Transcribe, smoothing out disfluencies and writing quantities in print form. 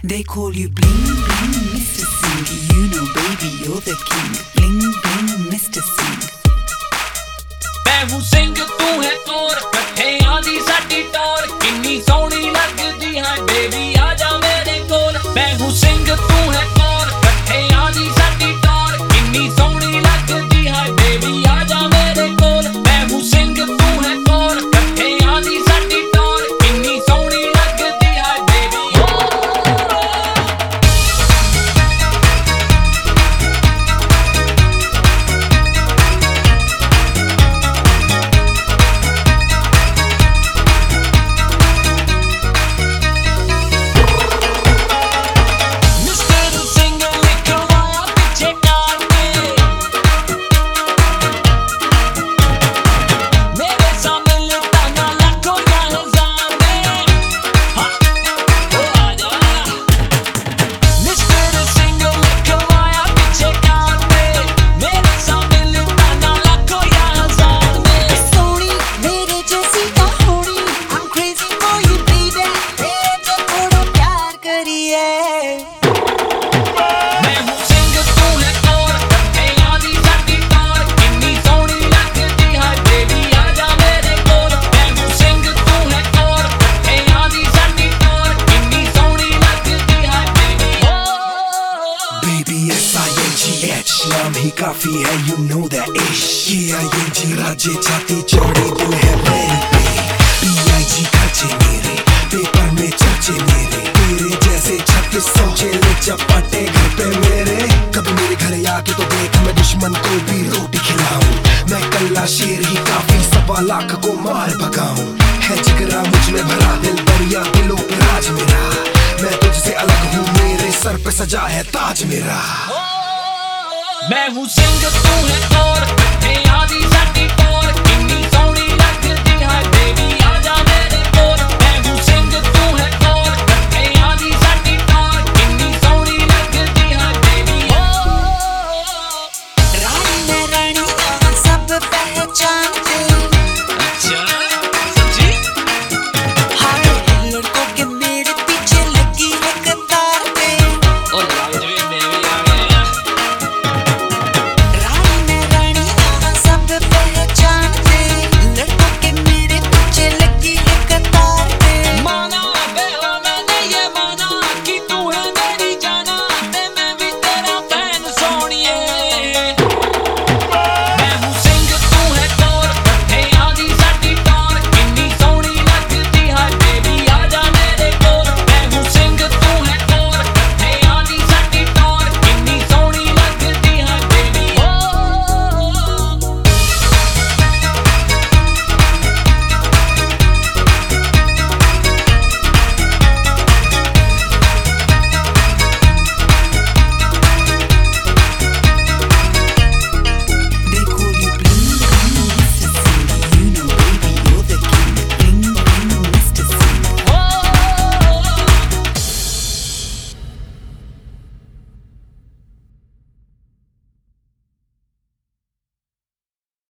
They call you bling bling Mr. Singh. You know baby you're the king. Bling bling Mr. Singh. मैं हूँ सिंह तू है चोर, कट्ठे आंधी साडी टोर, किन्नी सोहनी लगदी है बेबी आजा मेरे कोल। मैं हूँ सिंह तू है चोर, कट्ठे आंधी साडी टोर, किन्नी सोहनी लगदी है बेबी आजा मेरे कोल। मैं हूँ सिंह तू है चोर, कट्ठे आंधी साडी टोर, किन्नी सोहनी लगदी है बेबी। नाम ही काफी है, you know that ish. K-I-N-G राज्य जाति चौड़ी दिल है मेरी पे। B-I-G खर्चे मेरे, पेपर में चर्चे मेरे, तेरे जैसे 36 चेले चपाटे घर पे मेरे। कभी मेरे घर आके तो देख मैं दुश्मन को भी रोटी खिलाऊं। मैं कल्ला शेर ही काफी, 1.25 लाख को मार भगाऊं। है जिगरा मुझ में भरा दिल दरिया, दिलों पे राज मेरा। मैं तुझसे अलग हूँ, मेरे सर पे सजा है ताज मेरा। मैं हूँ सिंह तू है चोर, कट्ठे आंधी